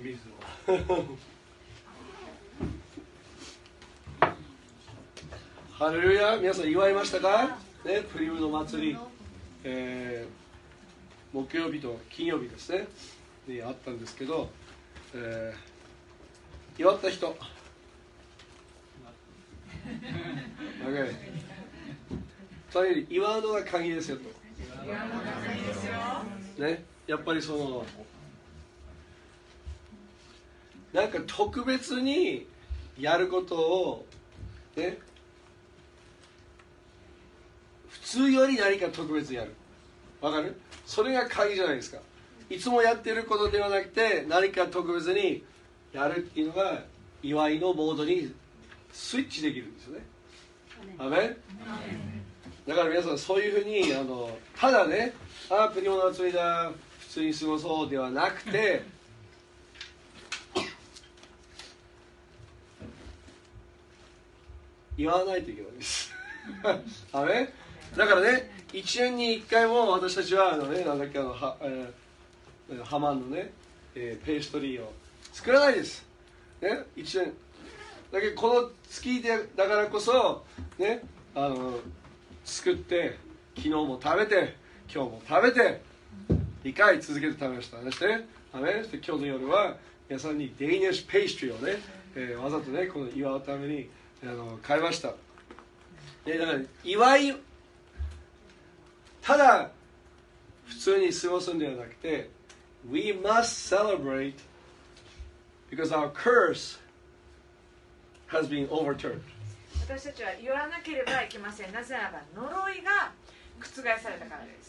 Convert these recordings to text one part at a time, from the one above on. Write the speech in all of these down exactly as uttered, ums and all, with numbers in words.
水をハレルヤ、皆さん祝いましたか、ね、プリムの祭り、えー、木曜日と金曜日ですねにあったんですけど、えー、祝った人okay. とにかく祝うのが鍵ですよと、ね、やっぱりそのなんか特別にやることをね、普通より何か特別にやる。わかる？それが鍵じゃないですか。いつもやってることではなくて何か特別にやるっていうのが祝いのモードにスイッチできるんですよね。アメン？だから皆さんそういうふうにあのただね、ああプリモの祭りだ普通に過ごそうではなくて言わないといけないですアメン？だからね、いちねんにいっかいも私たちはあの、ね、なんだっけあのは、えー、ハマンのね、えー、ペーストリーを作らないです、ね、いちねんだけどこの月でだからこそ、ね、あの作って昨日も食べて今日も食べてにかい続けて食べました。そしてアメン？今日の夜は皆さんにデニッシュペーストリーをね、えー、わざとねこの祝うためにあの買いました。でだから祝いただ普通に過ごすんではなくて We must celebrate because our curse has been overturned. 私たちは言わなければいけません。なぜならば呪いが覆されたからです。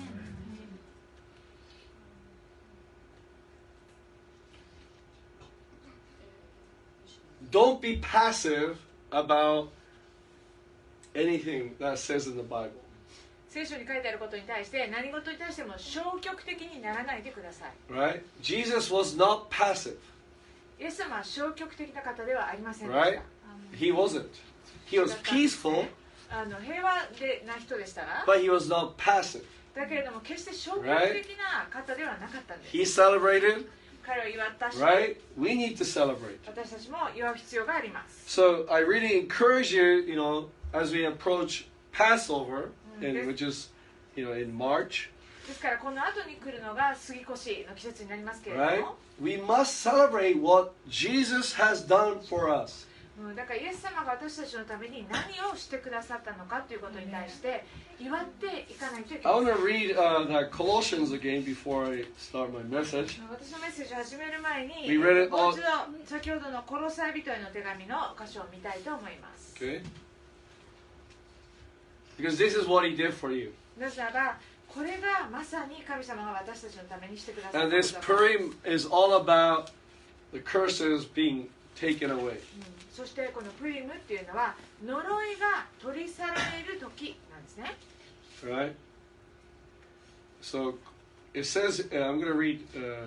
Don't be passive about anything that says in the Bible. 聖書に書いてあることに対して何事に対しても消極的にならないでください。 Right? Jesus was not passive. イエス様は消極的な方ではありませんでした。 Right? He wasn't. He was peaceful. あの平和でな人でしたが、 but he was not passive. だけれども決して消極的な方ではなかったんです。 He celebrated. 彼は祝ったし、 Right? We need to celebrate. 私たちも祝う必要があります。 So I really encourage you, you know, as we approach Passover, and, which is, you know, in March. ですからこの後に来るのが杉越の季節になりますけれども、 Right? We must celebrate what Jesus has done for us. だからイエス様が私たちのために何をしてくださったのかということに対して祝っていかないといけない。 I want to read uh, that Colossians again before I start my message. 私のメッセージを始める前に、 We read it もう all... 一度先ほどのコロサイ人への手紙の箇所を見たいと思います。 Okay? Because this is what he did for you. なぜならこれがまさに神様が私たちのためにしてくださった And こと this だから。 Purim is all about the curses being taken away. うん、そしてこのプリムっていうのは呪いが取り去られる時なんですね。 Right? So it says, uh, I'm going to read, uh,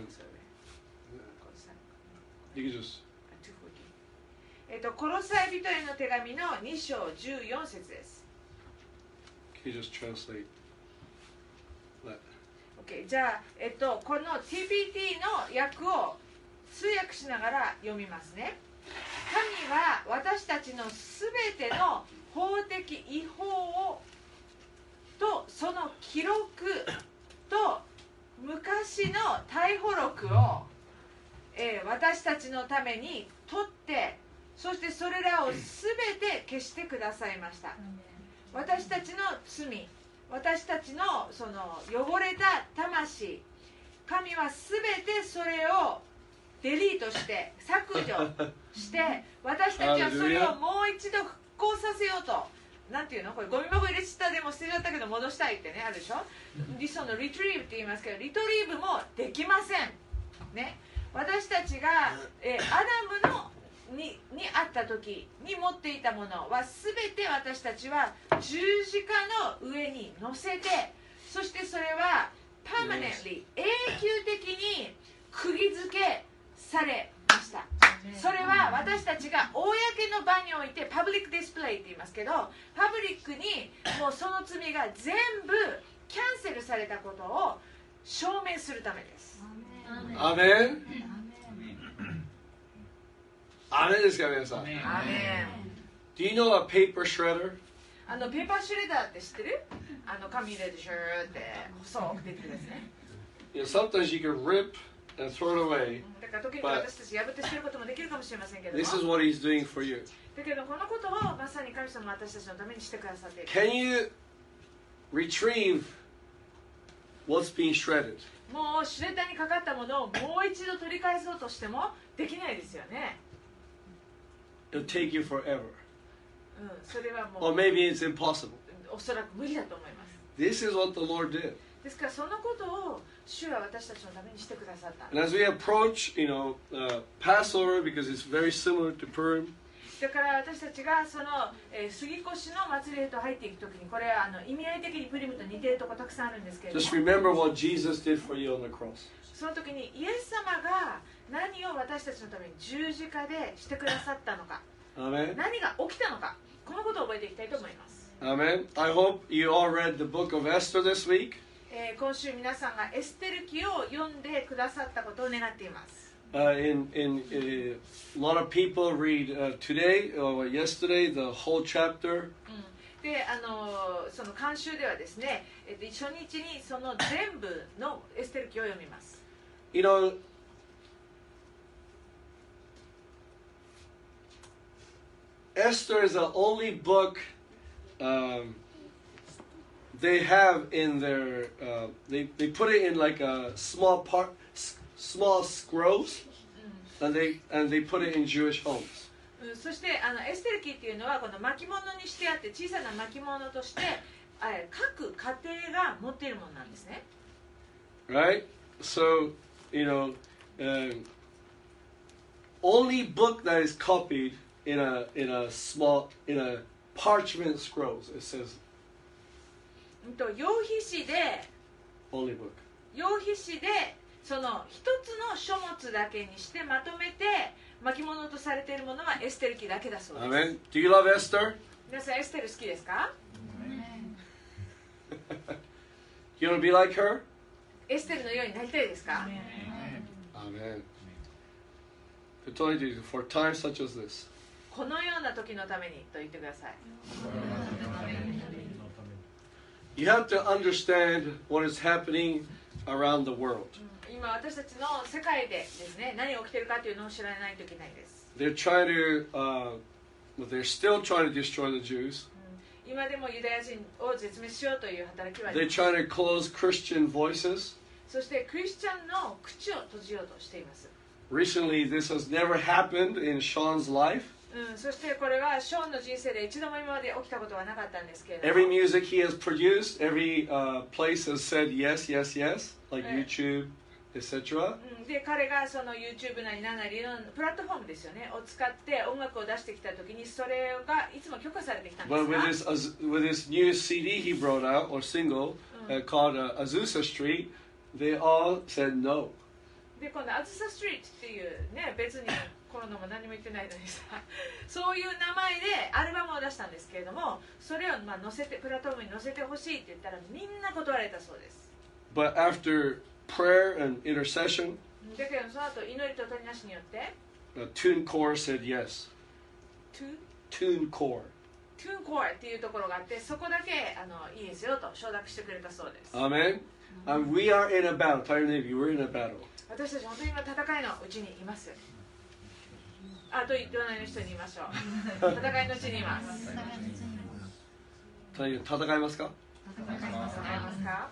you can just... えっと、コロサイ人への手紙のに章じゅうよん節です。 Can you just translate that? Okay, じゃあ、えっと、この ティーピーティー の訳を通訳しながら読みますね。神は私たちのすべての法的違法をとその記録と昔の逮捕録を、えー、私たちのために取ってそしてそれらをすべて消してくださいました。私たちの罪、私たちのその汚れた魂、神はすべてそれをデリートして削除して私たちはそれをもう一度復興させようと、なんていうのこれゴミ箱入れちゃったでも捨てちゃったけど戻したいってねあるでしょ。そのリトリーブって言いますけどリトリーブもできませんね。私たちが、えー、アダムのに, にあった時に持っていたものは全て私たちは十字架の上に乗せて、そしてそれはパーマネントリー永久的に釘付けされました。それは私たちが公の場においてパブリックディスプレイって言いますけど、パブリックにもうその罪が全部キャンセルされたことを証明するためです。 アメン。 アーメンですか皆さん。 アーメン。 Do you know a paper shredder? あのペーパーシュレダーって知ってる？あの紙入れてシューって細く出てくるやつね。 You know, sometimes you can rip and throw it away. だから時々私たち破って捨てることもできるかもしれませんけども。 This is what He's doing for you. だけどこのことをまさに神様は私たちのためにしてくださっている。 Can you retrieve what's being shredded? もうシュレッダーにかかったものをもう一度取り返そうとしてもできないですよね。 It'll take you forever. うん、それはも Or う maybe it's impossible. おそらく無理だと思います。 This is what the Lord did. ですからそのことを主は私たちのためにしてくださった。 And as we approach, you know, uh, Passover, because it's very similar to Purim, だから私たちがその、えー、杉越の祭りへと入っていくときにこれはあの意味合い的にプリムと似ているところたくさんあるんですけれども、 just remember what Jesus did for you on the cross. その時にイエス様が何を私たちのために十字架でしてくださったのか、 Amen. 何が起きたのか、このことを覚えていきたいと思います。 Amen. I hope you all read the book of Esther this week. えー今週皆さんがエステル記を読んでくださったことを願っています。 Uh, in in uh, a lot of people read uh, today or yesterday the whole chapter. うんであのその監修ではですね、えっと、初日にその全部のエステル記を読みます。 You know, Esther is the only book um, they have in their. Uh, they they put it in like a small part, s- small scrolls, and they and they put it in Jewish homes. うん、そしてあのエステル記っていうのはこの巻物にしてあって小さな巻物としてあ各家庭が持っているものなんですね。 Right? So, you know, um, only book that is copied in a in a small in a parchment scrolls. It says うんと羊皮紙で only book. 羊皮紙でその一つの書物だけにしてまとめて巻物とされているものはエステル記だけだそうです。 Amen. Do you love Esther? 皆さんエステル好きですか？ You want to be like her? エステルのようになりたいですか？ Amen. I told you for times such as this. このような時のためにと言ってください。 You have to understand what is happening around the world. 今私たちの世界でですね、何が起きているかというのを知らないといけないです。 They're trying to, uh, well, they're still trying to destroy the Jews. 今でもユダヤ人を絶滅しようという働きはあり They're ます。 trying to close Christian voices. そしてクリスチャンの口を閉じようとしています。 Recently, this has never happened in Sean's life. うん、そしてこれはショーンの人生で一度も今まで起きたことはなかったんですけれども、 Every music he has produced, every uh, place has said yes, yes, yes, like Yeah. YouTube, et cetera. うん、で彼がその YouTube なり何なりのプラットフォームですよねを使って音楽を出してきた時にそれがいつも許可されてきたんで But す with が、 this Az- with this new C D he brought out or single uh, called uh, Azusa Street, they all said no. で今度アズサストリートっていうね別にコロナも何も言ってないのにさそういう名前でアルバムを出したんですけれどもそれをまあ載せてプラットフォームに載せてほしいって言ったらみんな断られたそうです。 But after prayer and intercession, だけどその後祈りと取りなしによって uh, TuneCore said yes. トゥ TuneCore. トゥーンコアっていうところがあってそこだけあのいいですよと承諾してくれたそうです。 Amen. And we are in a battle. Tell your neighbor, we're in a battle. 私たち本当に今戦いのうちにいます。あと隣の人に言いましょう。戦いのうちにいます。 Tell you, 戦いますか? 戦いますか?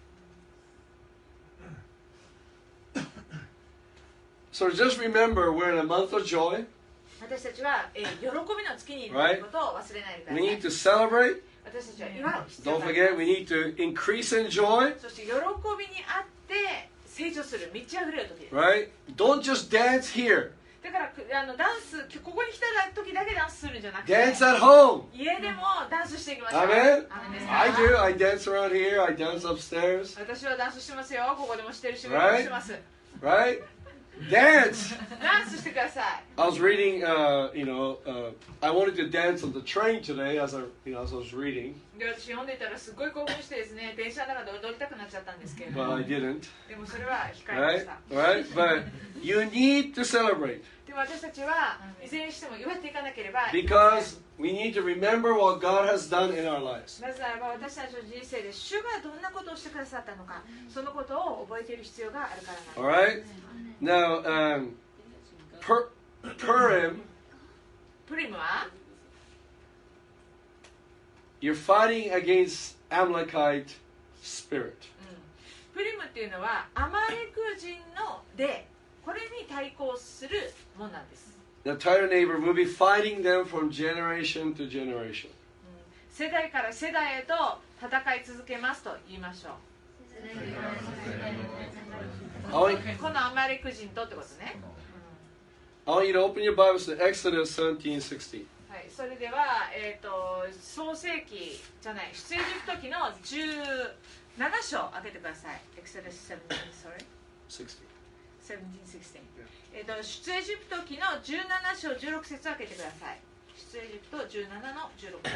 So just remember, we're in a month of joy. 私たちは、えー、喜びの月にいるということを忘れないでくださ We い。 need to celebrate. 私たちは祝う必要 Don't があります forget, we need to increase in joy. そして喜びにあって成長する満ち溢れる時です。 Right? Don't just dance here. だからくあのダンスここに来た時だけダンスするんじゃなくて Dance at home. 家でもダンスしていきましょう。 Amen? アーメンですか? I do. I dance around here. I dance upstairs. 私はダンスしてますよ。ここでもしてるし、上でもしてます。 Right? Dance. ダンスしてください。 I was reading, uh, you know, uh, I wanted to dance on the train today as I, you know, as I was reading, で私読んでいたらすごい興奮してですね、電車の中で踊りたくなっちゃったんですけれど but も、 I didn't. でもそれは控えまし Right? た。 Right? But you need to celebrate. ででも私たちはいずれにしても祝っていかなければいけません。 Because we need to remember what God has done in our lives. なぜならば私たちの人生で主がどんなことをしてくださったのか、そのことを覚えている必要があるからなんです。 Alright? Now, um, per, Purim, プリムは you're fighting against Amalekite spirit. プリムっていうのはアマレク人の霊、これに対抗するものなんです。 Now, tell your neighbor, we'll be fighting them from generation to generation. 世代から世代へと戦い続けますと言いましょう。 I このアマレク人とってことね。 want you to open your Bibles to Exodus seventeen sixteen. はい、それでは、えー、と創世記じゃない出エジプト記のじゅうなな章開けてください。 Exodus seventeen, sorry. sixteen. seventeen, sixteen. えー、と出エジプト記のじゅうなな章じゅうろく節開けてください。出エジプトじゅうななのじゅうろくです。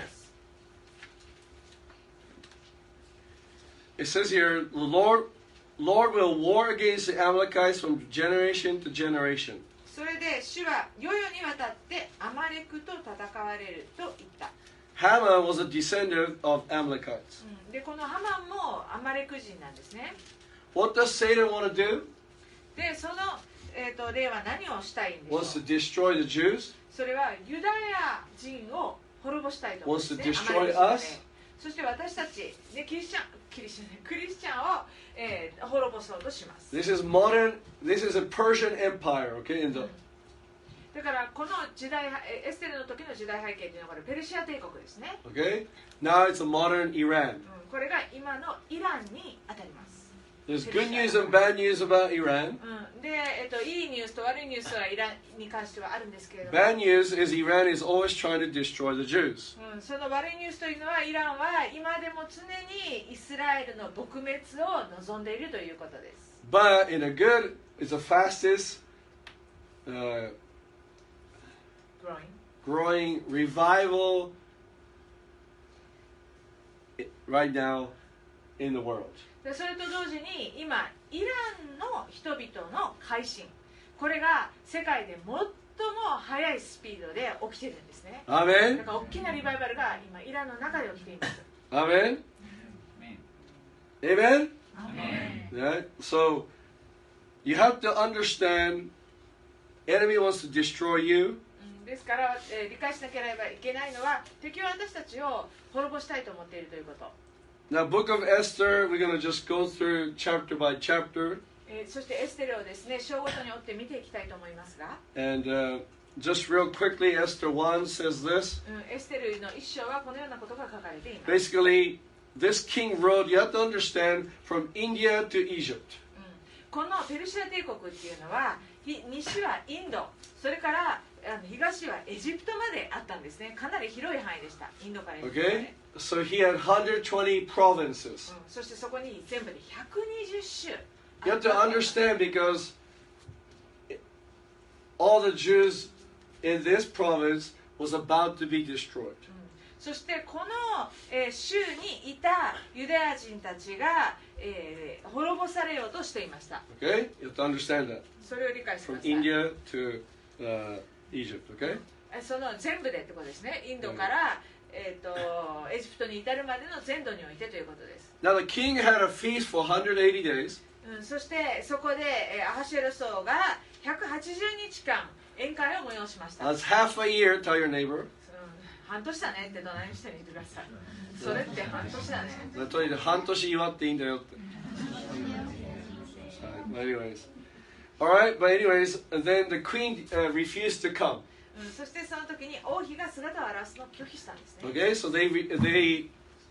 It says here, the Lord, Lord will war against the Amalekites from generation to generation. それで主は世々にわたってアマレクと戦われると言った。 Haman was a descendant of Amalekites. うん、でこのハマンもアマレク人なんですね。 What does Satan want to do? でその、えー、と霊は何をしたいんでしょう。 Wants to destroy the Jews? それはユダヤ人を滅ぼしたいと思うんですね。 Wants to destroy アマレク人の霊 us? そして私たち、ね、キリスチャンキリスチャンクリスチャンを、えー、滅ぼそうとします。 This is modern, this is a Persian empire, okay? In the, だからこの時代エステルの時の時代背景というのはこれペルシア帝国ですね。 okay? Now it's a modern Iran. うん、これが今のイランに当たります。 There's good news and bad news about Iran. うん、で、えっと、いいニュースと悪いニュースはイランに関してはあるんですけれども、 Bad news is Iran is always trying to destroy the Jews. うん、その悪いニュースというのはイランは今でも常にイスラエルの撲滅を望んでいるということです。 But in a good, it's the fastest uh, Growing. growing revival i- right now in the world. でそれと同時に今イランの人々の改心、これが世界で最も速いスピードで起きているんですね。だ Amen? から大きなリバイバルが今イランの中で起きています。 Amen? Amen? Yeah? So you have to understand enemy wants to destroy you. うんですから、えー理解しなければいけないのは敵は私たちを滅ぼしたいと思っているということ。 Now, Book of Esther, we're going to just go through chapter by chapter. えーそしてエステルをですね章ごとに追って見ていきたいと思いますが、 And uh, just real quickly, Esther one says this. うん、エステルの一章はこのようなことが書かれています。 Basically, this king ruled, you have to understand, from India to Egypt. このペルシア帝国っていうのはひ西はインド、それからあの東はエジプトまであったんですね。かなり広い範囲でした。インドからエジプトまで、 Okay? So he had one hundred twenty provinces. うん、そしてそこに全部でひゃくにじゅっ州 You have to understand because all the Jews in this province was about to be destroyed. そしてこの、えー州にいたユダヤ人たちが、えー滅ぼされようとしていました。 Okay? You have to understand that. それを理解してく From ださい。 India to uh, Egypt. Okay? えその全部でってことですね。インドから、えー、とエジプトに至るまでの全土においてということです。 Now the king had a feast for one hundred eighty days. うん、そしてそこで、えーアハシュエロス王がひゃくはちじゅうにちかん宴会を催しました。 That's half a year, tell your neighbor. うん半年だねって隣の人に言ってください。それって半年だね。 とにかく半年祝っていいんだよって。But anyways. Alright, but anyways, then the queen uh, refused to come. うん、そしてその時に王妃が姿を現すのを拒否したんですね。 Okay, so they re- they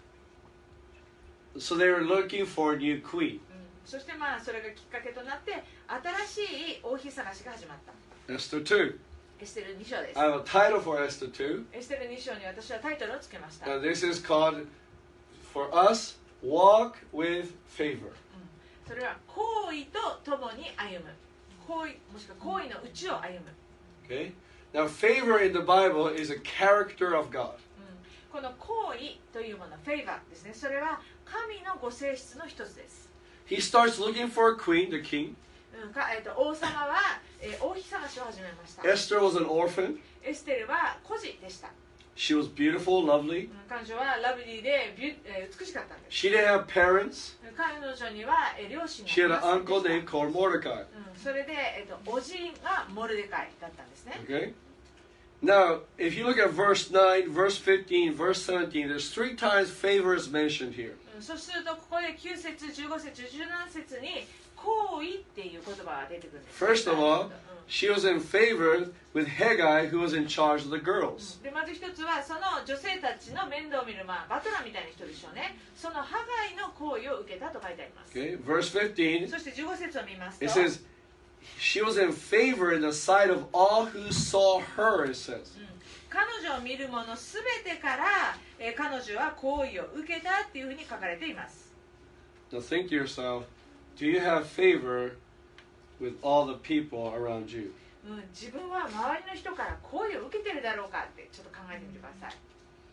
so they were looking for a new queen. うん、そしてまあそれがきっかけとなって新しい王妃探しが始まった。 Esther two. エステルに章です。 I have a title for Esther two. エステルに章に私はタイトルをつけました。 Now this is called for us walk with favor. それは行為と共に歩む。行為もしくは行為のうちを歩む。 Okay? Now favor in the Bible is a character of God. うん、この行為というもの、フェイバーですね。それは神のご性質の一つです。 He starts looking for a queen, the king. うんかえー、と王様は、 えー王妃探しを始めました。 Esther was an orphan. エステルは孤児でした。 She was beautiful, lovely. うん彼女はラブリーでビュ、えー美しかったんです。 She didn't have parents. 彼女には、えー両親が She い had ま an せんで uncle した。 named called Mordecai. うんそれで、えーと、おじがモルデカイだったんですね。 Okay? Now, if you look at verse nine, verse fifteen, verse seventeen, there's three times favor is mentioned here. うんそうするとここできゅう節、じゅうご節、じゅうなな節に行為っていう言葉が出てくるんです。 First of all, うん she was in favor with Haggai, who was in charge of the girls. でまず一つはその女性たちの面倒を見る、まあ、バトラーみたいな人でしょうね。そのハガイの行為を受けたと書いてあります。 Okay? Verse fifteen, そしてじゅうご節を見ますと it says, she was in favor in the sight of all who saw her, it says. うん彼女を見る者すべてから、えー彼女は行為を受けたっていうふうに書かれています。 Now think to yourself, do you have favor with all the people around you? うん、自分は周りの人から行為を受けてるだろうかってちょっと考えてみてください。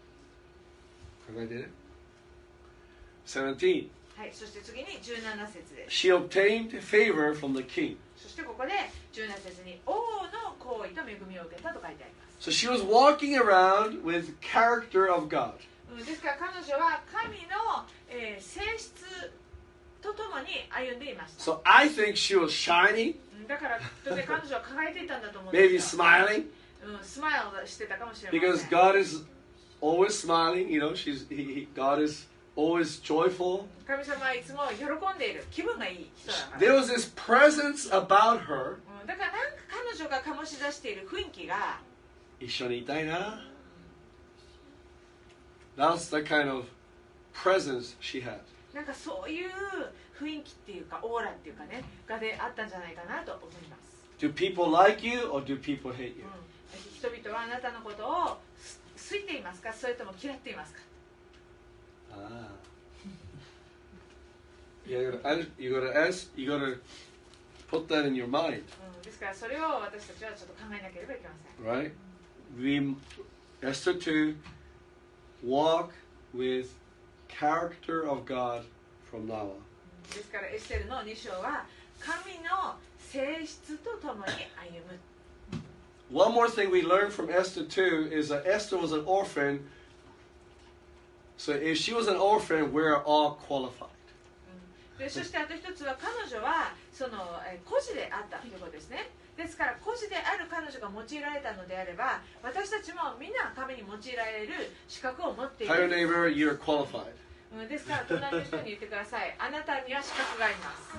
seventeen, はい、そして次にじゅうなな節です。 she obtained favor from the king. そしてここでじゅうなな節に王の行為と恵みを受けたと書いてあります。 So she was walking around with character of God. うん、ですから彼女は神の、えー性質とともに歩んでいました。 So I think she was shining, うんだからきっとね彼女は輝いていたんだと思うんで maybe すよ。 smiling, うん、スマイルしてたかもしれません。 because God is always smiling. You know, she's he, he, God is always joyful. 神様はいつも喜んでいる、気分がいい人だから。 There was this presence about her. うんだからなんか彼女が醸し出している雰囲気が、 一緒にいたいな. That's the kind of presence she had. なんかそういう雰囲気っていうかオーラっていうかねがであったんじゃないかなと思います。 Do people like you or do people hate you? うん、人々はあなたのことを好いていますか、それとも嫌っていますか。 Ah. You gotta, you gotta ask, you gotta put that in your mind, うん、ですからそれを私たちはちょっと考えなければいけません。 right? We, Esther two, walk with character of God from now on. ですからエステルのに章は神の性質とともに歩む。 One more thing we learned from Esther two is that Esther was an orphan. So if she was an orphan, we're all qualified. でそしてあと一つは彼女はそのえー孤児であったということですね。ですから孤児である彼女が用いられたのであれば私たちもみんな神に用いられる資格を持ってい Tell your る。 neighbor you're qualified. うんですから隣の人に言ってください。あなたには資格があります。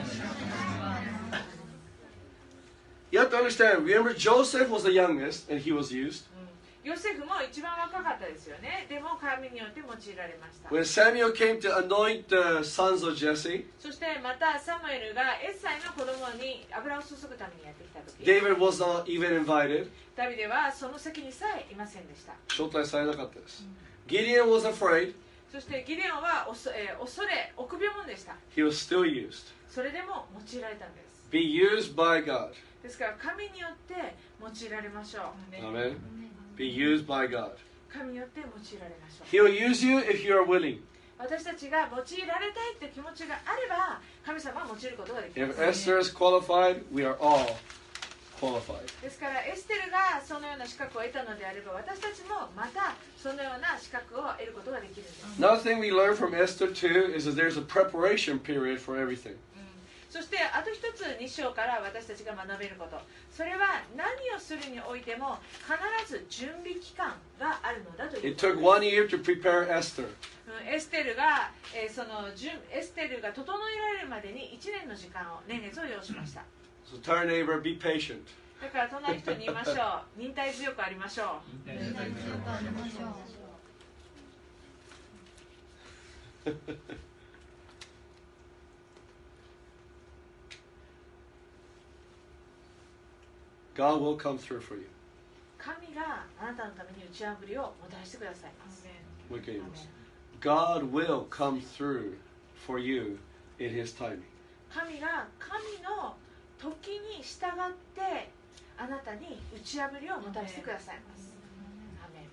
You have to understand, remember Joseph was the youngest and he was used. うん、ヨセフも一番若かったですよね。でも神によって用いられました。 When Samuel came to anoint the sons of Jesse, そしてまたサムエルがエッサイの子供に油を注ぐためにやってきた時、 David was not even invited. ダビデはその席にさえいませんでした。 招待されなかったです. Gideon was afraid. そしてギデオンはおそ、えー恐れ臆病者でした。 He was still used. それでも用いられたんです。 Be used by God. ですから神によって用いられましょう。 Amen. Be used by God. 神によって用いられましょう。 He'll use you if you are willing. 私たちが用いられたいという気持ちがあれば神様は用いることができま If す。 Esther is qualified, we are all qualified. ですからエステルがそのような資格を得たのであれば私たちもまたそのような資格を得ることができるんです。 Another thing we learn from Esther two is that there's a preparation period for everything. そしてあと一つに章から私たちが学べること、それは何をするにおいても必ず準備期間があるのだという It こと took です。 one year to prepare Esther. うんエステルが、えーその準エステルが整えられるまでにいちねんの時間を年月を要しました。 So tell your neighbor, be patient. だから隣の人に言いましょう。忍耐強くありましょう。 God will come through for you. 神があなたのために打ち破りをもたらしてくださいます。 もう一回言います. God will come through for you in His timing. 神が神の時に従ってあなたに打ち破りをもたらしてくださいます。アメン。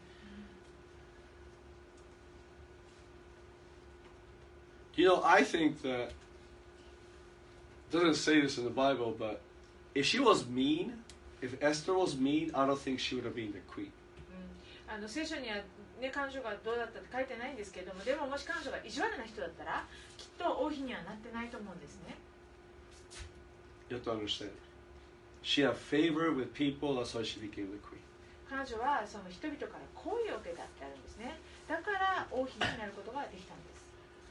You know, I think that, it doesn't say this in the Bible, but if she was mean, if Esther was mean, I don't think she would have been the queen. あの聖書には、ね、彼女がどうだったって書いてないんですけども、でももし彼女が意地悪な人だったらきっと王妃にはなってないと思うんですね。 You have to understand. She had favor with people, that's why she became the queen. 彼女はその人々から好意を受けたってあるんですね。だから王妃になることができたんです。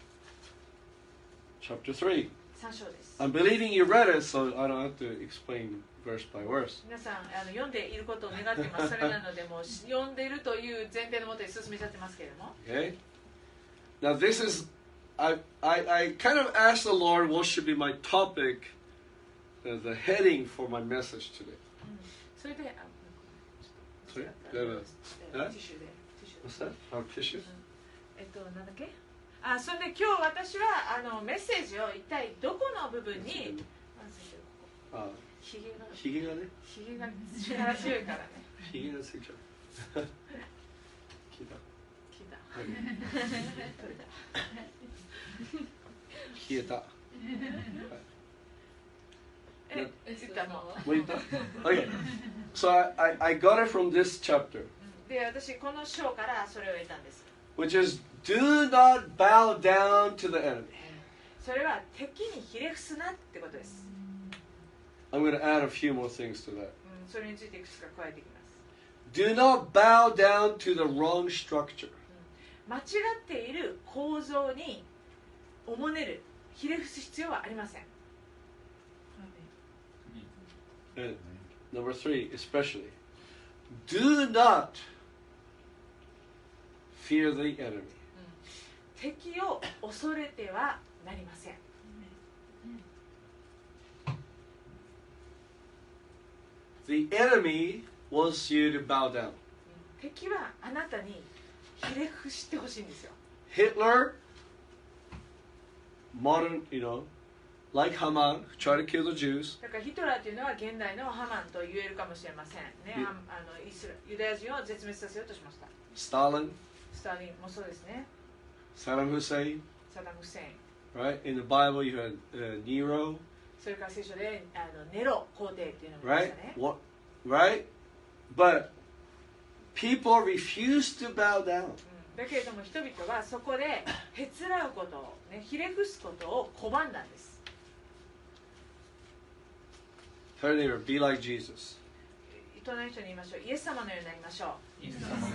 Chapter three. さん章です。 I'm believing you read it, so I don't have to explain verse by verse. 皆さんあの読んでいることを願っています。それなのでもう読んでいるという前提のもとに進めちゃってますけれども。 Okay? Now this is, I, I, I kind of asked the Lord what should be my topic, uh, the heading for my message today. それで、あ、 Sorry? Do you have a, ティッシュで、ティッシュで。 what's that? Our tissue? えっと、なんだっけあ、それで今日私はあのメッセージを一体どこの部分に、 あ、 ひげが、 ひげがね、 ひげが力強いからね。 ひげがついちゃう。聞いた。 聞いた。 はい取れた。 消えた。 え、言ったもん。 もう言った Okay. So I, I, I got it from this chapter, で、私この章からそれを得たんです。 which is do not bow down to the enemy. それは敵にひれ伏すなってことです。 I'm going to add a few more things to that. うん、それについていくつか加えていきます。 Do not bow down to the wrong structure. 間違っている構造におもねる、ひれ伏す必要はありません。 And number three, especially, do not fear the enemy. 敵を恐れてはなりません。 The enemy wants you to bow down. 敵はあなたにひれ伏してほしいんですよ。 Hitler, modern, you know, like Haman, who tried to kill the Jews, だからヒトラーというのは現代のハマンと言えるかもしれませんね。 うんあのイスラユダヤ人を絶滅させようとしました。 Stalin, スターリンもそうですね。 Saddam Hussein, サダム・フセイン。 right? In the Bible, you had uh, Nero, それから聖書であのネロ皇帝っていうのもいまし right? たね。 What, right? But people refuse to bow down. うんだけれども人々はそこでへつらうことを、ね、ひれ伏すことを拒んだんです。 Tell your neighbor, be like Jesus. 隣の人に言いましょう。イエス様のようになりましょう。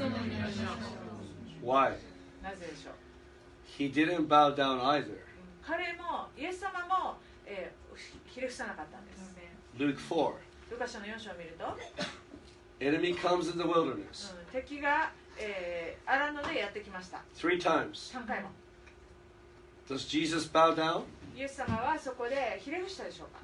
Why? なぜでしょう。 He didn't bow down either. 彼もイエス様も、えー、ひれ伏さなかったんです。 Luke four. ルカ書のよん章を見ると、 Enemy comes in the wilderness うん、敵が、えー、アラノでやってきました。 three times. さんかいも。 Does Jesus bow down? イエス様はそこでひれ伏したでしょうか。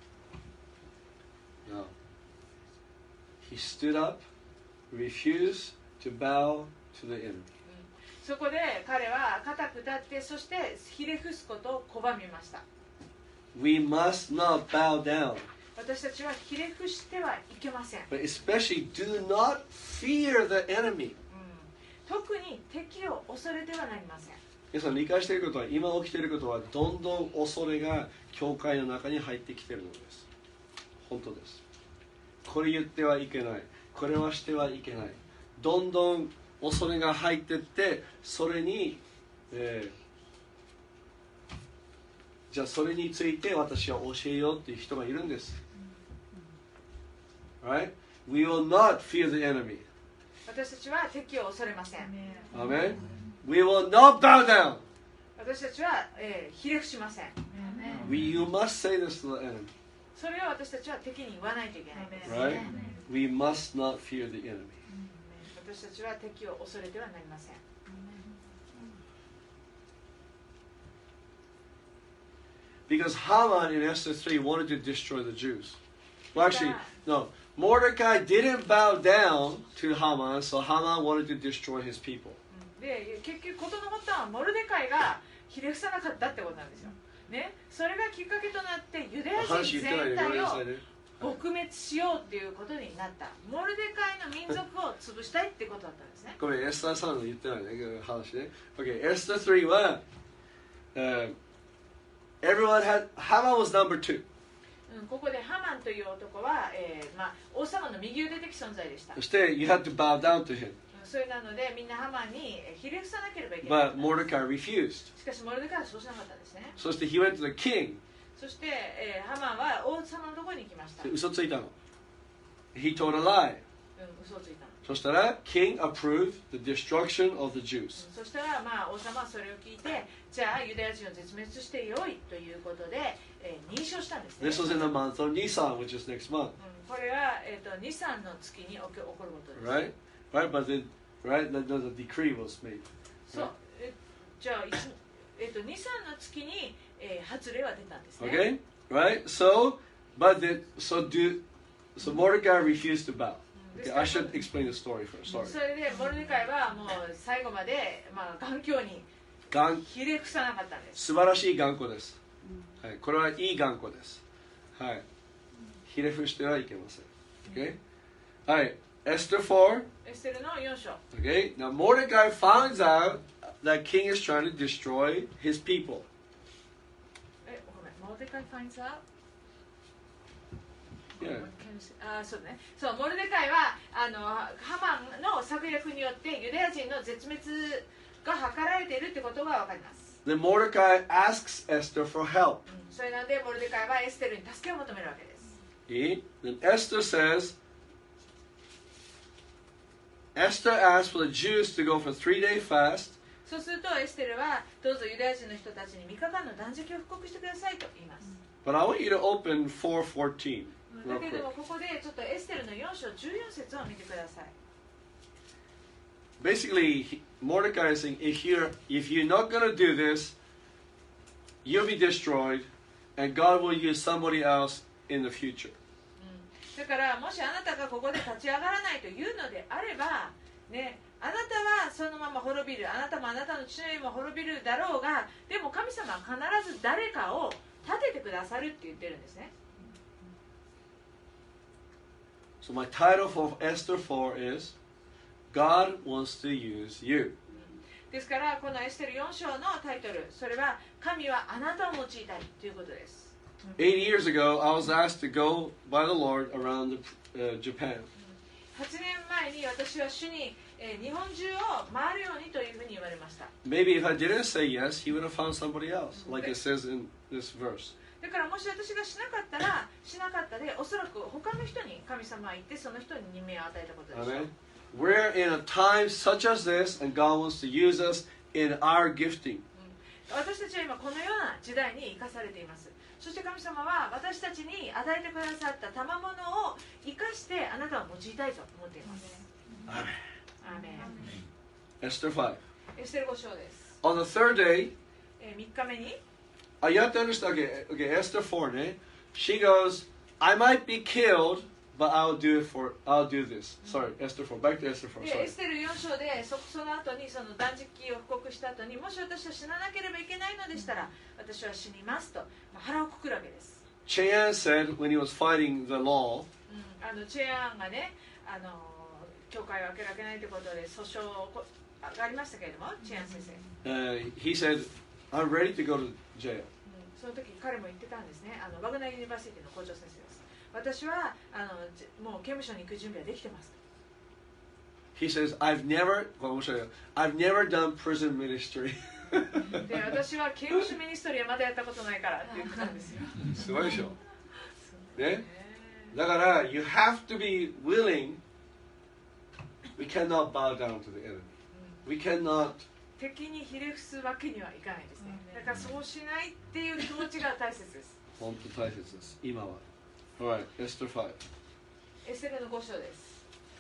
No. He stood up, refused to bow to the enemy. そこで彼は固く立ってそしてひれ伏すことを拒みました。 We must not bow down, 私たちはひれ伏してはいけません。 but especially do not fear the enemy. うん、特に敵を恐れてはなりません。 皆さん理解していることは、今起きていることはどんどん恐れが教会の中に入ってきているのです。本当です。これ言ってはいけない、これはしてはいけない、どんどん恐れが入っていって、それに、えー、じゃあそれについて私は教えようっていう人がいるんです。Right? We will not fear the enemy. 私たちは敵を恐れません。 Amen? We will not bow down. 私たちは、えー、ひれ伏しません。 We, you must say this to the enemy. それを私たちは敵に言わないといけないんです。 Right? We must not fear the enemy. 私たちは敵を恐れてはなりません。 Because Haman in Esther three wanted to destroy the Jews. Well, actually, no. Mordecai didn't bow down to Haman, so Haman wanted to destroy his people. で、結局事の発端はモルデカイがひれ伏さなかったってことなんですよ。ね、それがきっかけとなってユダヤ人全体を撲滅しようっていうことになった。モルデカイの民族を潰したいってことだったんですね。 ごめん、エスターさんの言ってないね、話ね。Okay, Esther three は、uh, everyone had, Haman was number two. うん、ここでハマンという男は、えーまあ、王様の右腕的存在でした。 そして、you had to bow down to him. それなのでみんなハマンにひれ伏さなければいけない。 But Mordecai refused. しかしモルデカイはそうしなかったんですね。 そして、he went to the king. そして、えー、ハマンは王様のところに行きました。 嘘ついたの。He told a lie. うん、嘘をついたの。 そしたら、king approved the destruction of the Jews. そしたら、まあ、王様はそれを聞いて、じゃあユダヤ人を絶滅してよいということで、えー、認証したんですね。 This was in the month of Nisan, which is next month. うん、これは、えー、とニサンの月に起こ起こることです。 Right? Right? But then, right? The, the decree was made. そう、えじゃあ、いつえー、とニサンの月に、えー、発令は出たんですね。 Okay? Right? So, but then, so do, so Mordecai refused to bow. Okay, I should explain the story first. そ Sorry. れでモルデカイはもう最後まで、まあ、頑強に頑ひれ伏さなかったんです。 素晴らしい頑固です。はい、これはいい頑固です。はい。ひれ伏してはいけません。Okay? はい。Esther four. エステルのよん章。 Okay? Now Mordecai finds out that king is trying to destroy his people. え、ごめん、モルデカイ finds out? Yeah. あ、そうね。そう、モルデカイはあのハマンの策略によってユダヤ人の絶滅が図られているってことがわかります。 Then Mordecai asks Esther for help. うん、それなのでモルデカイはエステルに助けを求めるわけです。 Okay? Then Esther says, Esther asked for the Jews to go for a three-day fast. そうするとエステルはどうぞユダヤ人の人たちにみっかかんの断食を布告してくださいと言います。 But I want you to open four fourteen. だけれどもここでちょっとエステルのよん章じゅうよん節を見てください。 Basically, he- Mordecai is saying, if you're if you're not going to do this, you'll be destroyed, and God will use somebody else in the future. うん、だからもしあなたがここで立ち上がらないというのであれば、ね、あなたはそのまま滅びる、あなたもあなたの父の家も滅びるだろうが、でも神様は必ず誰かを立ててくださるって言ってるんですね。 So my title for Esther four is, God wants to use you. ですからこのエステルよん章のタイトル、それは神はあなたを用いたいということです。 Eight years ago, I was asked to go by the Lord around the, uh, Japan. はちねんまえに私は主に、えー日本中を回るようにというふうに言われました。 Maybe if I didn't say yes, he would have found somebody else, like it says in this verse. だからもし私がしなかったらしなかったで、おそらく他の人に神様は言ってその人に任命を与えたことでしょう。 Amen. We're in a time such as this, and God wants to use us in our gifting. 私たちは今このような時代に生かされています。そして神様は私たちに与えてくださった賜物を生かしてあなたを用いたいと思っています。アーメン。 Esther five. エステルご章です。 On the third day, えー、みっかめに uh, you have to understand, okay, okay, Esther four, ne? She goes, I might be killed, but I'll do it for, I'll do this. Sorry, Esther four. Back to Esther four, で sorry. エステルよん章で そ, その後にその断食を布告した後に、もし私は死ななければいけないのでしたら私は死にますと、まあ、腹をくくるわけです。 Cheyan said when he was fighting the law, うん、あのチェアンがね、あの教会を開けられないということで訴訟がありましたけれども、チェアン先生、 uh, he said, I'm ready to go to jail. うん、その時彼も言ってたんですね。あのバグナーユニバーシティの校長先生です。私はあのもう刑務所に行く準備はできてます。 He says, I've never, well, I've never done prison ministry. で私は刑務所ミニストリーはまだやったことないからって言ってたんですよ。 すごいでしょ。ね。 ね。 だから、you have to be willing. We cannot bow down to the enemy. We cannot. 敵にひれ伏すわけにはいかないですね。だからそうしないっていう気持ちが大切です。 本当大切です。今は。Alright, Esther five. エステルのご章です。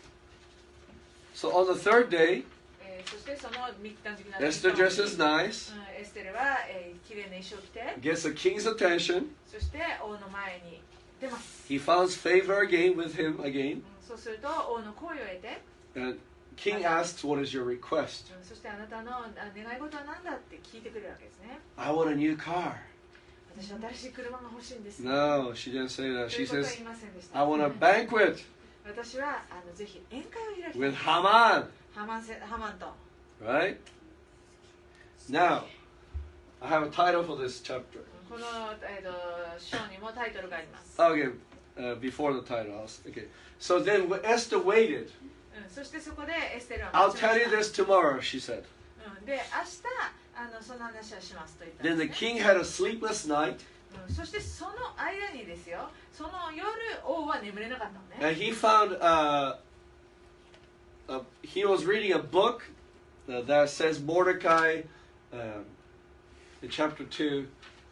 So on the third day, えーそしてそのみっか断食の Esther dresses nice, うん、エステルは、えー、綺麗な衣装を着て、 gets the king's attention. そして王の前に出ます。 He finds favor again with him う again. ん、そうすると王の声を得て、 And king asks, what is your request? うん、そしてあなたのあ願い事は何だって聞いてくれるわけですね。 I want a new car. 私は新しい車が欲しいんです。 No, she didn't say that. とい She うことは says, 言いませんでした。 I want a banquet 私はあのぜひ宴会を開きたい with Haman. ハマンせハマンと。 Right? Now, I have a title for this chapter. この、えー、と章にもタイトルがあります。 Okay, uh, before the title. Okay. So then Esther waited. うん、そしてそこでエステルは I'll 待ちま tell し you た。 this tomorrow, she said. うん、で、明日あのその話をしますと言ったん Then です the ね。 king had a sleepless night, うん、そしてその間にですよ、その夜王は眠れなかったのね。 and he found uh, a, he was reading a book uh, that says Mordecai, um, in chapter two.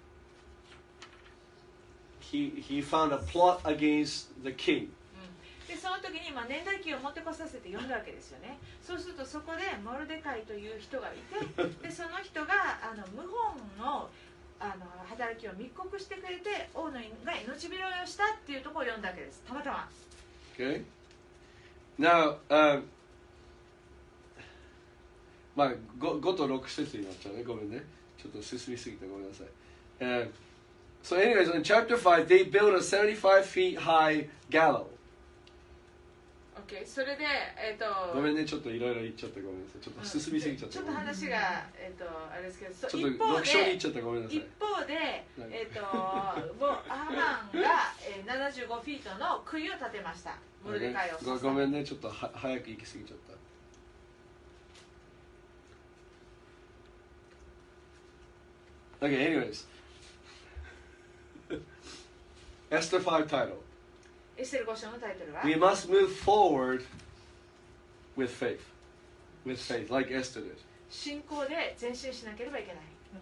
He he found a plot against the king. でその時に、まあ、年代記を持ってこさせて読んだわけですよね。そうするとそこでモルデカイという人がいて、でその人があの謀反のあの働きを密告してくれて、王のが命拾いをしたっていうところを読んだわけです。たまたま。 Okay. Now, uh, まあ ご, ごとろく節になっちゃうね。ごめんね。ちょっと進みすぎてごめんなさい。Uh, so anyways, in chapter five, they built a seventy-five feet high gallows. Okay, それで、えー、とごめんね、ちょっといろいろ言っちゃってごめんなさい。ちょっと進みすぎちゃった。 ちょっと話が、えー、とあれですけど、そちょっと一方読書に行っでちゃったごめんなさい。 一方で、えー、ともうハマンが、えー、ななじゅうごフィートの杭を立てました。モルデカイをごごめんね、ちょっとは早く行き過ぎちゃった。Okay, anyways. Esther five title. エステルご章のタイトルは We must move forward with faith. With faith, like Esther did. 信仰で前進しなければいけない。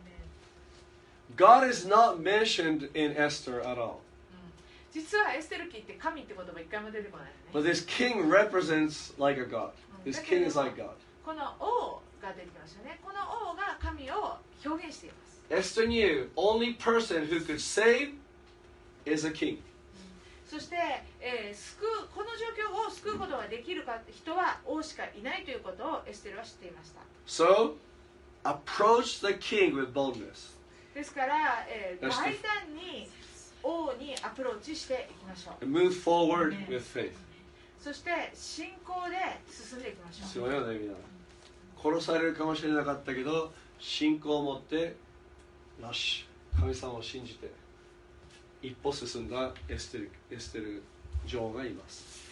God is not mentioned in Esther at all. 実はエステル記って神って言葉一回も出てこないよ But ね。 this king represents like a God. This king is like God. この王が出てきましたね。この王が神を表現しています。 Esther knew only person who could save is a king. そして、えー、救うこの状況を救うことができるか人は王しかいないということをエステルは知っていました。 So, approach the king with boldness. ですから、えー、大胆に王にアプローチしていきましょう。 And move forward with faith. そして信仰で進んでいきましょう。 すごいよね、みんな。殺されるかもしれなかったけど、信仰を持って、よし、神様を信じて、一歩進んだエステル、エステル女王がいます。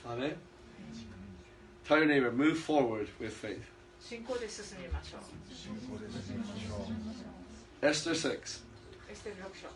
アメン。Tell your neighbor, move forward with faith. 信仰で進みましょう。 Esther six. エステルろく章。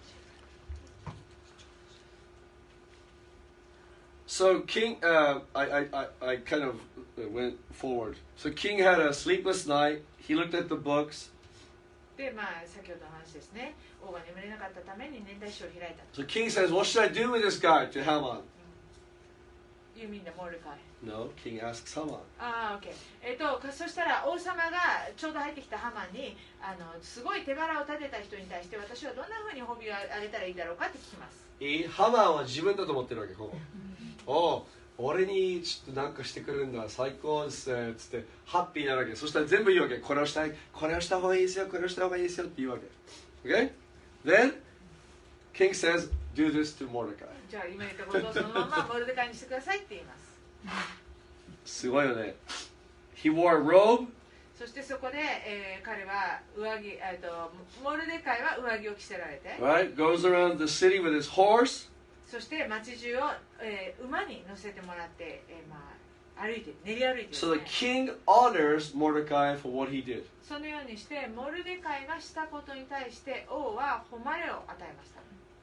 So King, uh, I, I, I, I kind of went forward. So King had a sleepless night. He looked at the books. で、まあ、先ほどの話ですね。王が眠れなかったために年代史を開いた。 So King says, what should I do with this guy? To Haman. You mean the Mordecai? No, King asks Haman. ああ、OK。えっと、そしたら王様がちょうど入ってきたハマンに、あのすごい手柄を立てた人に対して私はどんなふうに褒美をあげたらいいだろうかって聞きます。 いいハマンは自分だと思ってるわけ、ここ。おう、俺にちょっとなんかしてくるんだ、最高ですね、つってハッピーなわけ。そしたら全部言うわけ。これをしたい、これをした方がいいですよ、これをした方がいいですよって言うわけ。Okay? Then, King says, do this to Mordecai. じゃあ今言ったことをそのままモルデカイにしてくださいって言います。 すごいよね。He wore a robe. そしてそこで、えー、彼は上着、えー、とモルデカイは上着を着せられて、 Right? Goes around the city with his horse. そして街中を、えー、馬に乗せてもらって、えーまあ、歩いて練り歩いてですね、 So the king honors Mordecai for what he did. そのようにしてモルデカイがしたことに対して王は誉れを与えました。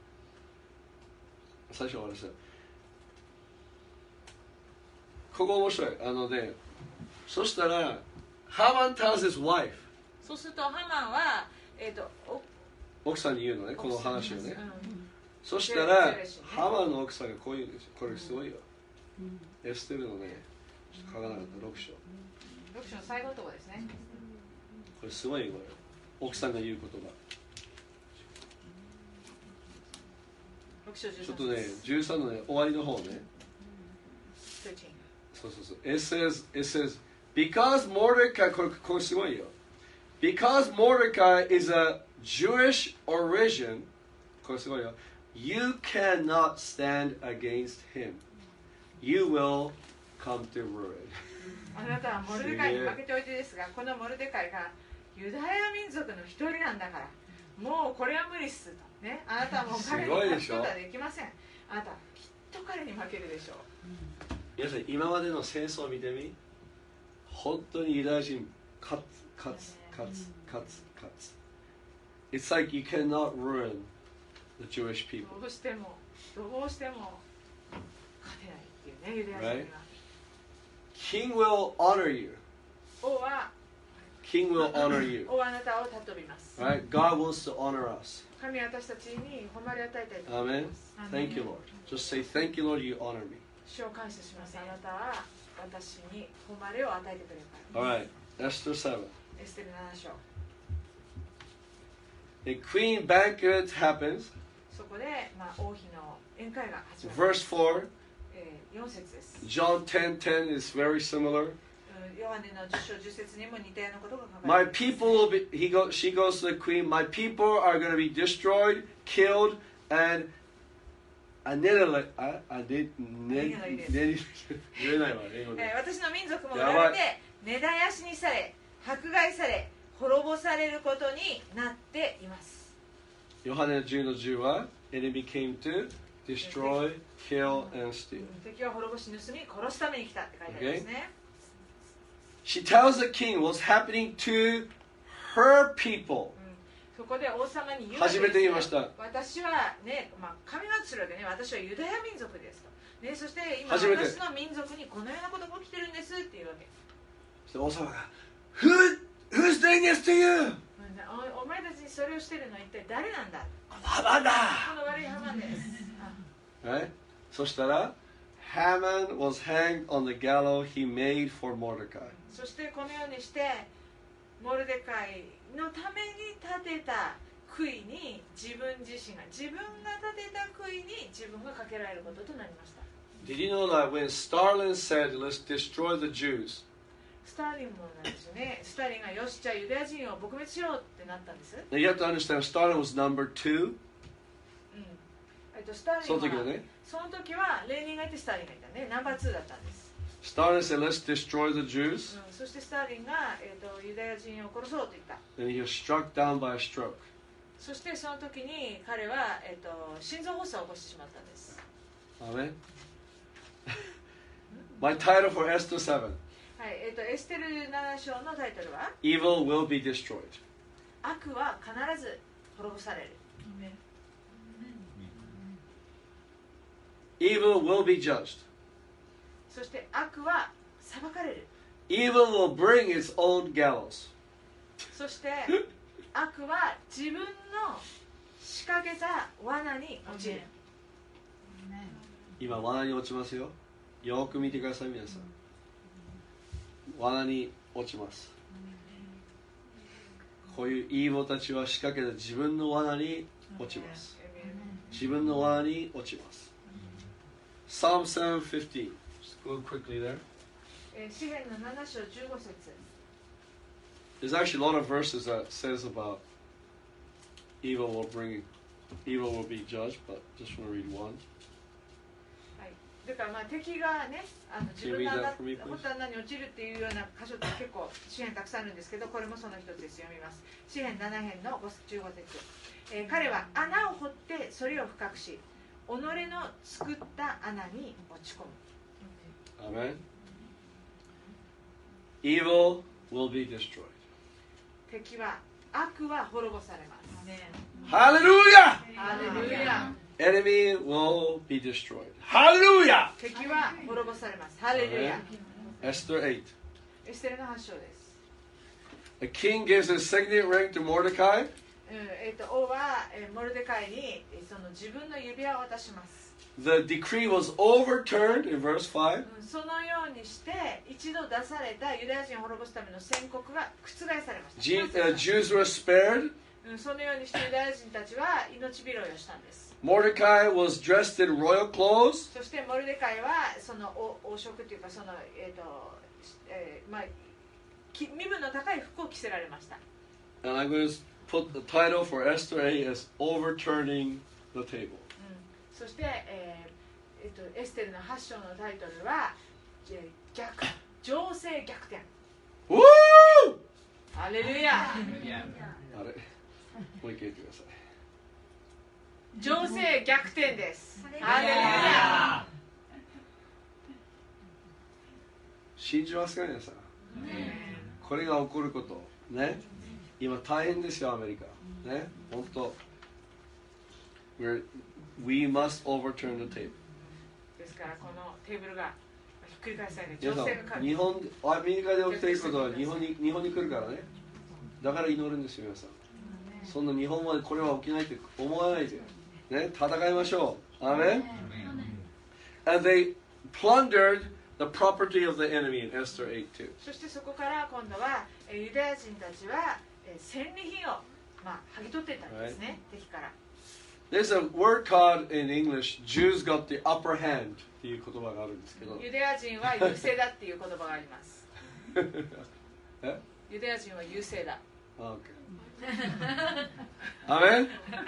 最初はですね。ここ面白い。あのね、そしたら、Haman tells his wife. そうするとハマンは、えー、と奥さんに言うのね、この話をね。 うんそしたら、ハマンの奥さんがこう言うんですよ。これすごいよ。エステルのね、ちょっと書かなかったろく章。 ろく章の最後のところですね。 これすごいよ、これ。奥さんが言う言葉。 ろく章じゅうさんちょっとね、じゅうさんのね、終わりの方ね。そうそうそう。It says, it says, because Mordecai, これ、これすごいよ。Because Mordecai is a Jewish origin, これすごいよ。You cannot stand against him. You will come to ruin. あなたはモルデカイに負けておいてですが、このモルデカイがユダヤ民族の一人なんだから、 もうこれは無理っすと、ね、あなたはもう彼に勝つことはできません。あなたはきっと彼に負けるでしょう。 皆さん今までの戦争を見てみ、本当にユダヤ人勝つ勝つ勝つ勝つ勝つ。It's like you cannot ruin the Jewish people. どうしてもどうしても勝てないっていうね、ユダヤ人には。 King will honor you. 王は King will honor you. 王はあなたを尊びます。 Right? God wants to honor us. 神は私たちに誉れ与えたいと思い Amen. ます。 Thank you, Lord. Just say, Thank you, Lord, you honor me. 主を感謝します。あなたは私に誉れを与えてくれるから。 All right. Esther seven. エステルなな章。 A queen banquet happens. そこで、まあ、王妃の宴会が始まる。 Verse four. えー、よん節です。 John ten ten is very similar. ヨハネのじゅっ章じゅっ節にも似たようなことが書か My れています。 people will be, he go, she goes to the queen, my people are going to be destroyed, killed, and annihilated. Annihilated. 言えないわ、英語で。 えー私の民族も売られて根絶やしにされ迫害され滅ぼされることになっています。 ヨハネじゅうのじゅうは enemy came to destroy, kill, and steal. 敵は滅ぼし盗み殺すために来たって書いてありますね。 She tells the king what's happening to her people. そこで王様に言う初めて言いました。 私はね、まあ、神がするわけね、私はユダヤ民族ですと、ね、そして今初めて私の民族にこのようなことが起きてるんですっていうわけ。 そして王様が Who, Who's doing this to you? お, お前たちにそれをしてるのは一体誰なんだ。 ハマンだ。 この悪いハマンです。 Right? そしたら Haman was hanged on the gallows he made for Mordecai. そしてこのようにしてモルデカイのために建てた杭に自分自身が自分が建てた杭に自分がかけられることとなりました。 Did you know that when Stalin said, let's destroy the Jews, スターリンもなんですよね。スターリンがよしじゃあユダヤ人を撲滅しようってなったんです。 now you have to understand Stalin was number two. うんえっと、スターリンそはの時はね、 その時はレーニンがいてスターリンがいたね。ナンバーツーだったんです。 Stalin said, let's destroy the Jews. うん、そしてスターリンが、えっと、ユダヤ人を殺そうと言った。 And he was struck down by a stroke. そしてその時に彼は、えっと、心臓発作を起こしてしまったんです。 Amen. My title for Esther seven. はいえっと、エステルなな章のタイトルは Evil will be destroyed. 悪は必ず滅ぼされる。 Evil will be judged. そして悪は裁かれる。 Evil will bring its own gallows. そして悪は自分の仕掛けた罠に落ちる。 今罠に落ちますよ。よく見てください皆さん。罠に落ちます。こういういい子たちは仕掛けた自分の罠に落ちます。自分の罠に落ちます。Psalm seven fifteen. Just go quickly there. 詩編のなな章じゅうご節。 There's actually a lot of verses that says about evil will bring evil will be judged, but just want to read one. はい、だからまあ敵がね、あの自分の本当は何に落ちるっていうような箇所って結構詩編たくさんあるんですけど、これもその一つです。読みます。詩編なな編のじゅうご節、えー、彼は穴を掘ってそれを深くし、己の作った穴に落ち込む。 Amen. Evil will be destroyed. 敵は悪は滅ぼされます。 Hallelujah! ハレルヤ。 Enemy will be destroyed. Hallelujah! 敵は滅ぼされます。ハレルヤ。 Esther eight. エステルのはち章です。 A king gives his signet ring to Mordecai. うんえー、と王は、えー、モルデカイにその自分の指輪を渡します。 The decree was overturned in verse five. うん、そのようにして一度出されたユダヤ人を滅ぼすための宣告が覆されました。 G- uh, Jews were spared. うん、そのようにしてユダヤ人たちは命拾いをしたんです。 Mordecai was dressed in royal clothes. そしてモルデカイはその王職というかその、えーとえーまあ、身分の高い服を着せられました。 And I'm going to put the title for Esther eight as Overturning the Table. そして、えーえっと、エステルのはち章のタイトルは、えー、逆情勢逆転。 Woo! ハレルヤ。 あれもう一回言ってください。 情勢逆転です。ハレルヤ。 信じますか皆さん。これが起こることね。今大変ですよアメリカね。本当。We're, we must overturn the table. ですからこのテーブルがひっくり返されて皆さ情勢が変わる。 ん日本アメリカで起きていることは日本に日本に来るからね。だから祈るんですよ皆さん。そんな日本までこれは起きないって思わないでね。戦いましょう。アメン。And they plundered the property of the enemy in Esther eight two. そしてそこから今度はえーユダヤ人たちはえー戦利品をまあ剥ぎ取っていったんですね、敵から。 There's a word called in English, Jews got the upper hand っていう言葉があるんですけど。 ユダヤ人は優勢だっていう言葉があります。 え？ ユダヤ人は優勢だ。 あ、OK。アメン？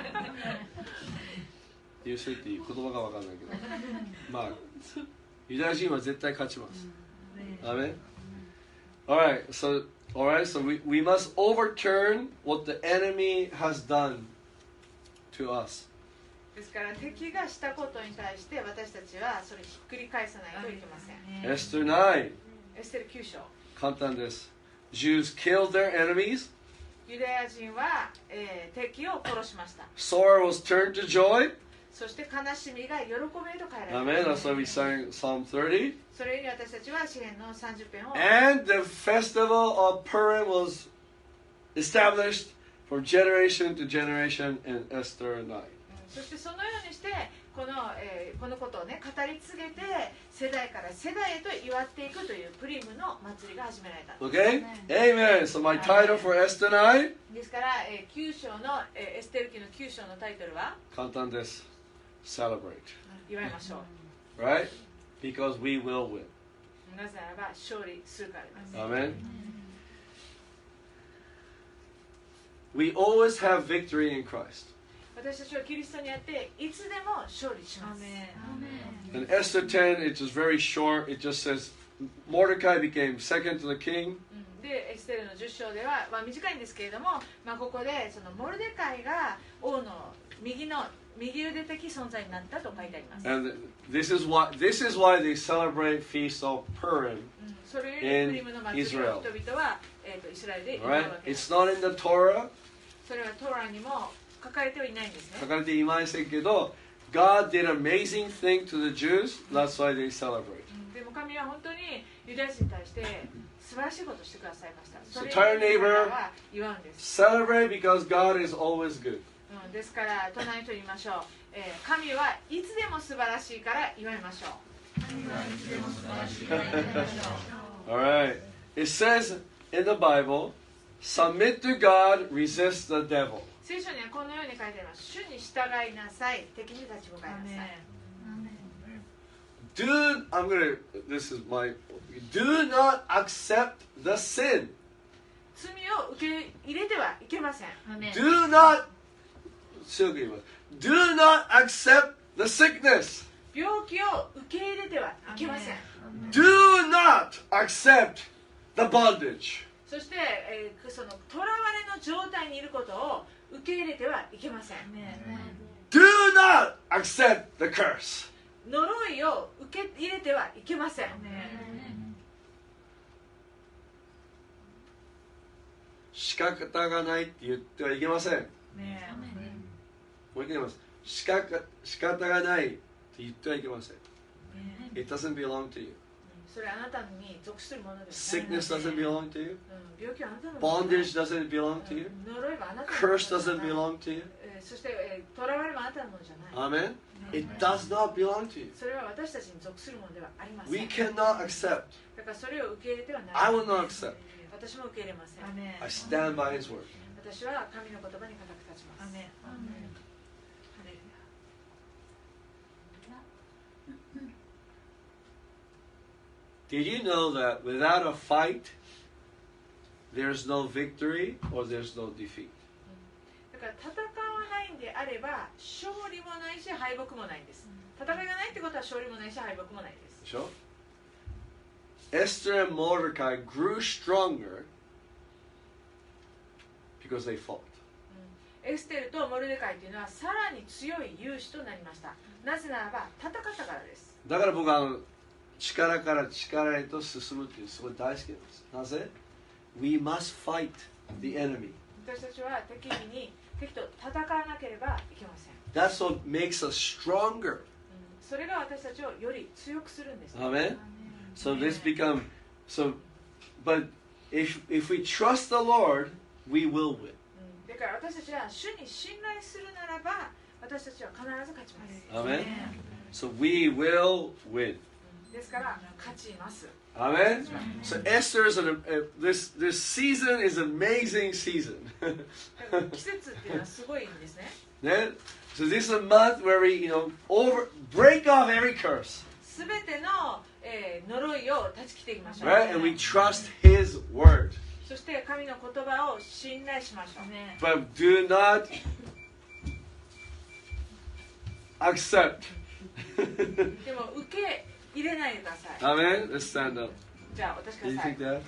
優勢っていう言葉がわかんないけど。まあ、ユダヤ人は絶対勝ちます。アメン？Alright, so, alright, so we, we must overturn what the enemy has done to us. ですから敵がしたことに対して私たちはそれひっくり返さないといけません。 エステルナイン。 エステルきゅう章。 簡単です。Jews killed their enemies. ユダヤ人は、えー、敵を殺しました。 Sorrow was turned to joy. そして悲しみが喜びへと変えられ Amen. た。 That's why we sang Psalm thirty. それに私たちは詩篇のさんじゅっ編を And the festival of Purim was established from generation to generation in Esther nine. そしてそのようにしてこの、えー、このことをね語り継げて世代から世代へと祝っていくというプリムの祭りが始められた。 Okay? Amen. So my title for Esther nine? ですから、えー、きゅう章の、えー、エステル記のきゅう章のタイトルは簡単です。Celebrate. 祝いましょう。 Right? Because we will win. なぜならば勝利するからです。 Amen. We always have victory in Christ. 私たちはキリストにあっていつでも勝利します。 In Esther ten, it's just very short. It just says Mordecai became second to the king. でエステルのじゅっ章では、まあ、短いんですけれども、まあ、ここでそのモルデカイが王の右の右腕的存在になったと書いてあります。 And this is why this is why they celebrate Feast of Purim. それよりプリムの祭りを人々は、えー、とイスラエルで祝うわ Right? けです。 It's not in the Torah. それはトーラにも書かれてはいないんですね。 書かれていませんけど God did an amazing thing to the Jews. That's why they celebrate. でも神は本当にユダヤ人に対して素晴らしいことをしてくださいました。 So それ tell your を彼 neighbor, らは祝うんです。 celebrate because God is always good. うん、ですから隣と言いましょう、えー、神はいつでも素晴らしいから祝いましょう。 Alright. It says in the Bible, submit to God, resist the devil. 聖書にはこのように書いてあります。主に従いなさい、敵に立ち向かいなさい。 Do, I'm gonna, this is my, do not accept the sin. 罪を受け入れてはいけません。 Do not, 強く言います。Do not accept the sickness. 病気を受け入れてはいけません。 Do not accept the bondage. そして、えー、その囚われの状態にいることを受け入れてはいけません。 Do not accept the curse. 呪いを受け入れてはいけません。 仕方がないって言ってはいけません。もう一回言います。仕方仕方がないって言ってはいけません。It doesn't belong to you. それあなたに属するものです。 Sickness doesn't belong to you. うん、病気はあなたのもの Bondage doesn't belong to you. 呪いはあなたのもの Curse doesn't belong to you. えーそして、えー、囚われもあなたのものじゃない。 Amen. It does not belong to you. それは私たちに属するものではありません。 We cannot accept. だからそれを受け入れてはなら I ない。 will not accept. 私も受け入れません。 I stand by His word. 私は神の言葉に固く立ちます。 Did you know that without a fight, there's no victory or there's no defeat? だから戦わないんであれば勝利もないし敗北もないんです。戦いがないってことは勝利もないし敗北もないです。 Sure. Esther and Mordecai grew stronger because they fought. エステルとモルデカイというのはさらに強い勇士となりました。なぜならば戦ったからです。 だから僕はあの力から力へと進むっていうすごい大好きなんです。なぜ？ We must fight the enemy. 私たちは敵に敵と戦わなければいけません。 That's what makes us stronger. それが私たちをより強くするんです。 Amen. So this become so, but if if we trust the Lord, we will win. だから私たちは主に信頼するならば私たちは必ず勝ちます。 Amen. So we will win. ですから勝ちます。 Amen. So Esther is an, uh, this this season is an amazing season. 季節っていうのはすごいんですね。 ね So this is a month where we, you know, over break off every curse. すべての、えー、呪いを断ち切っていきましょう。 Right? And we trust His word. そして神の言葉を信頼しましょう。 But do not accept. でも受け入れないでください。 Amen. Let's stand up. じゃあ私く Did だ you さい。 think that?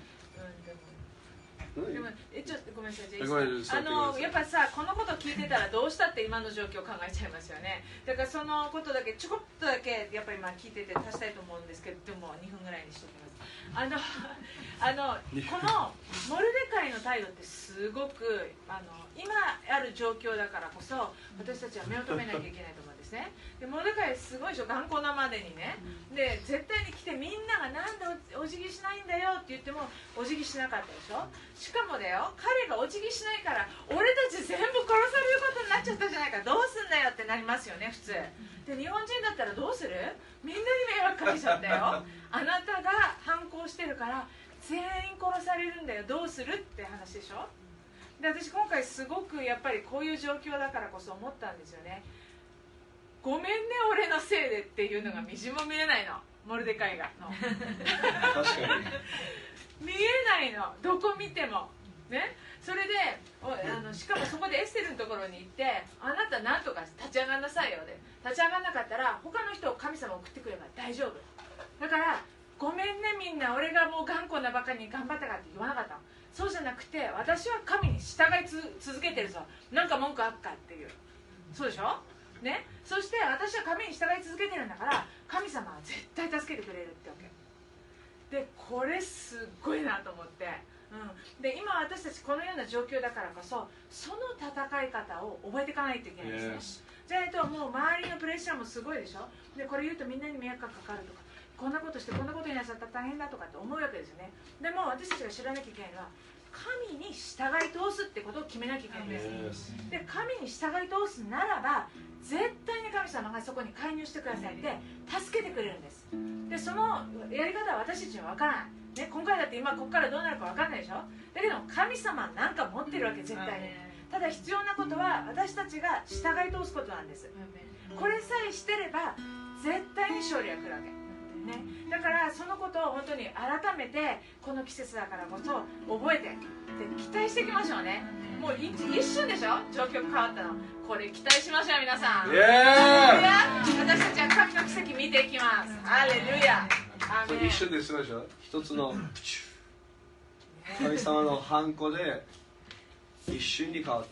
うんでもでもえちょっとごめんなさい。じゃあごめんなさいあのやっぱさこのこと聞いてたらどうしたって今の状況を考えちゃいますよね。だからそのことだけちょこっとだけやっぱりまあ聞いてて足したいと思うんですけど、でもにふんぐらいにしておきます。あのあのこのモルデカイの態度ってすごくあの今ある状況だからこそ私たちは目を留めなきゃいけないと思うんですね。でモルデカイすごいでしょ、頑固なまでにね。で絶対に来てみんながなんでお辞儀しないんだよって言ってもお辞儀しなかったでしょ。しかもだよ、彼がお辞儀しないから俺たち全部殺されることになっちゃったじゃないか、どうすんだよってなりますよね普通で。日本人だったらどうする？みんなに迷惑かけちゃったよ。あなたが反抗してるから全員殺されるんだよ、どうするって話でしょ。で私今回すごくやっぱりこういう状況だからこそ思ったんですよね。ごめんね俺のせいでっていうのがみじも見えないの、モルデカイがの確かに見えないの、どこ見てもね。それでおあのしかもそこでエステルのところに行ってあなたなんとか立ち上がんなさいよで、立ち上がんなかったら他の人を神様送ってくれば大丈夫だからごめんねみんな俺がもう頑固なばかりに頑張ったかって言わなかったの。そうじゃなくて私は神に従いつ続けてるぞ、なんか文句あっかっていう、そうでしょね。そして私は神に従い続けてるんだから神様は絶対助けてくれるってわけで、これすっごいなと思って、うん、で今私たちこのような状況だからこそその戦い方を覚えていかないといけないですね。じゃないともう周りのプレッシャーもすごいでしょ。でこれ言うとみんなに迷惑がかかるとか、こんなことしてこんなことになっちゃったら大変だとかって思うわけですよね。でも私たちが知らなきゃいけないのは神に従い通すってことを決めなきゃいけないんです。で神に従い通すならば絶対に神様がそこに介入してくださいって助けてくれるんです。でそのやり方は私たちには分からない、ね、今回だって今ここからどうなるか分からないでしょ。だけど神様なんか持ってるわけ絶対に。ただ必要なことは私たちが従い通すことなんです。これさえしてれば絶対に勝利が来るわけね、だからそのことを本当に改めてこの季節だからこそ覚えてで期待していきましょうね。もう一瞬でしょ状況変わったの、これ期待しましょう皆さん。私たちは神の奇跡見ていきます。ハレルヤ。アーメン。 一瞬ですごいでしょ。一つの神様のハンコで一瞬に変わった。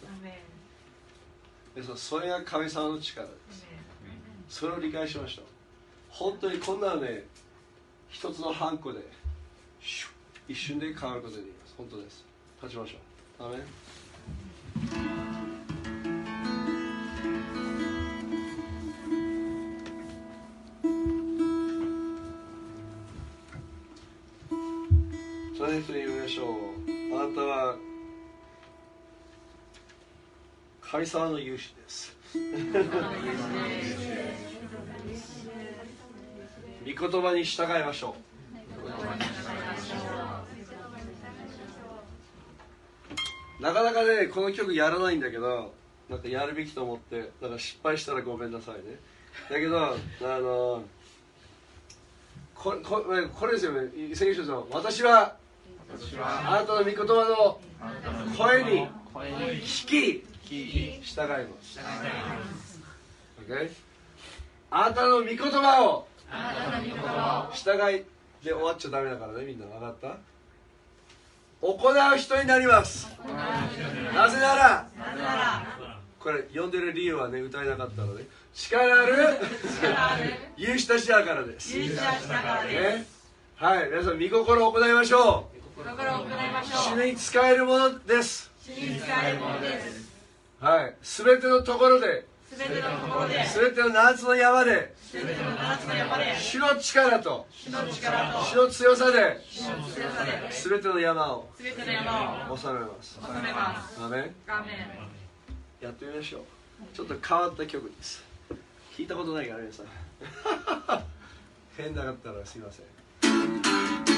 でそれが神様の力です。それを理解しましょう。本当にこんなね一つのハンコで一瞬で変わることができます。本当です。立ちましょう。アーメン。それと言いましょう。あなたは神様の勇士です。御言葉に従いましょう。なかなかねこの曲やらないんだけど、なんかやるべきと思って、なんか失敗したらごめんなさいね。だけどあのこここれですよね。聖書上私はあなたの御言葉の声に聞き従います。Okay? あなたの御言葉を従いで終わっちゃダメだからね。みんな分かった？ 行う人になります。なぜなら、これ読んでる理由はね、歌えなかったので、力ある勇士たちだからです。ね、はい、皆さん御心を行いましょう。主に使えるものです。はい、すべてのところで、すべての七つの山で、主の力と主の強さで、すべての山を治めます。アメン。やってみましょう。ちょっと変わった曲です。弾いたことないから皆さん変なかったらすいません。